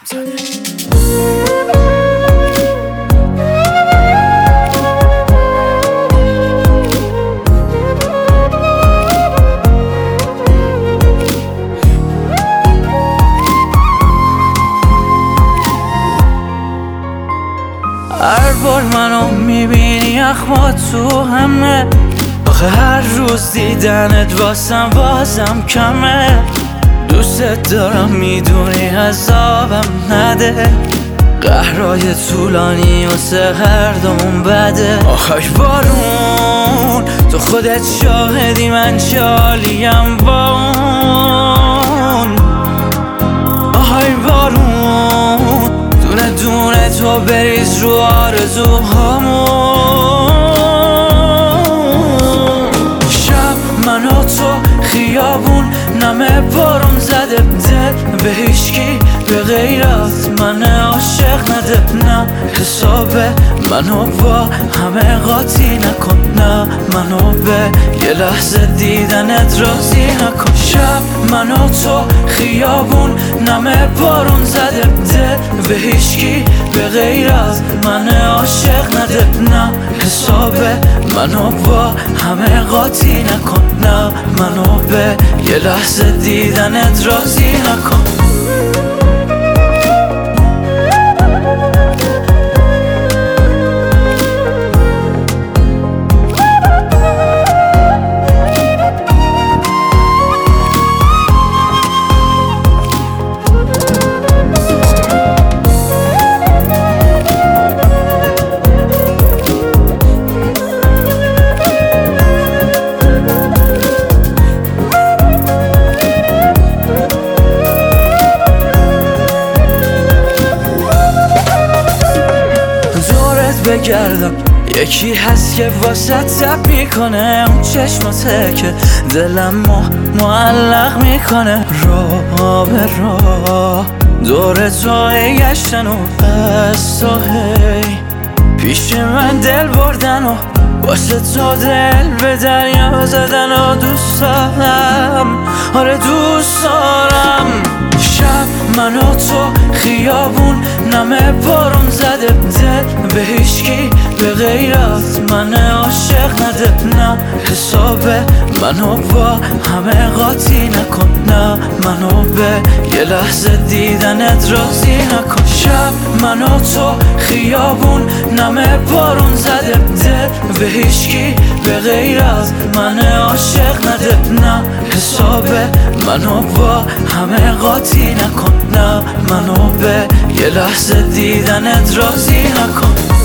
هر بار منو میبینی اخما تو همه، آخه هر روز دیدنت واسم بازم کمه. دوست دارم میدونی عذابم نده، قهرای طولانی واسه هر دومون بده. آخه بارون تو خودت شاهدی من جالیم با اون. آخه بارون دونه دونه تو بریز رو آرزوهامون. شب من و تو خیابون نمه بارون زده، دل به هیچکی به غیرت من عاشق نده. نه حسابه منو با همه قاطی نکن، نه منو به یه لحظه دیدنت راضی نکن. شب من و تو خیابون نمه بارون زده، دل به هیچکی به غیرت من عاشق نده. نه حسابه منو با همه قاطی نکن، نه منو به یه لحظه دیدنت راضی نکن. بگردم یکی هست که واسه تب میکنه، اون چشماته که دلم معلق میکنه. راه به راه دور تو گشتن و از تو هی پیش من دل بردن و واسه تو دل به دریا زدن و دوست دارم، آره دوست دارم. شب من و تو خیابون نمه بارون زده، دل به هیچکی به غیرت من عاشق نده. نه حسابه منو با همه قاطی نکن، نه منو به یه لحظه دیدنت راضی نکن. شب من و تو خیابون نمه بارون زده، دل به هیچکی به غیرت من عاشق نده. نه حسابه منو با همه قاطی نکن، نه منو به یه لحظه دیدنت راضی نکن.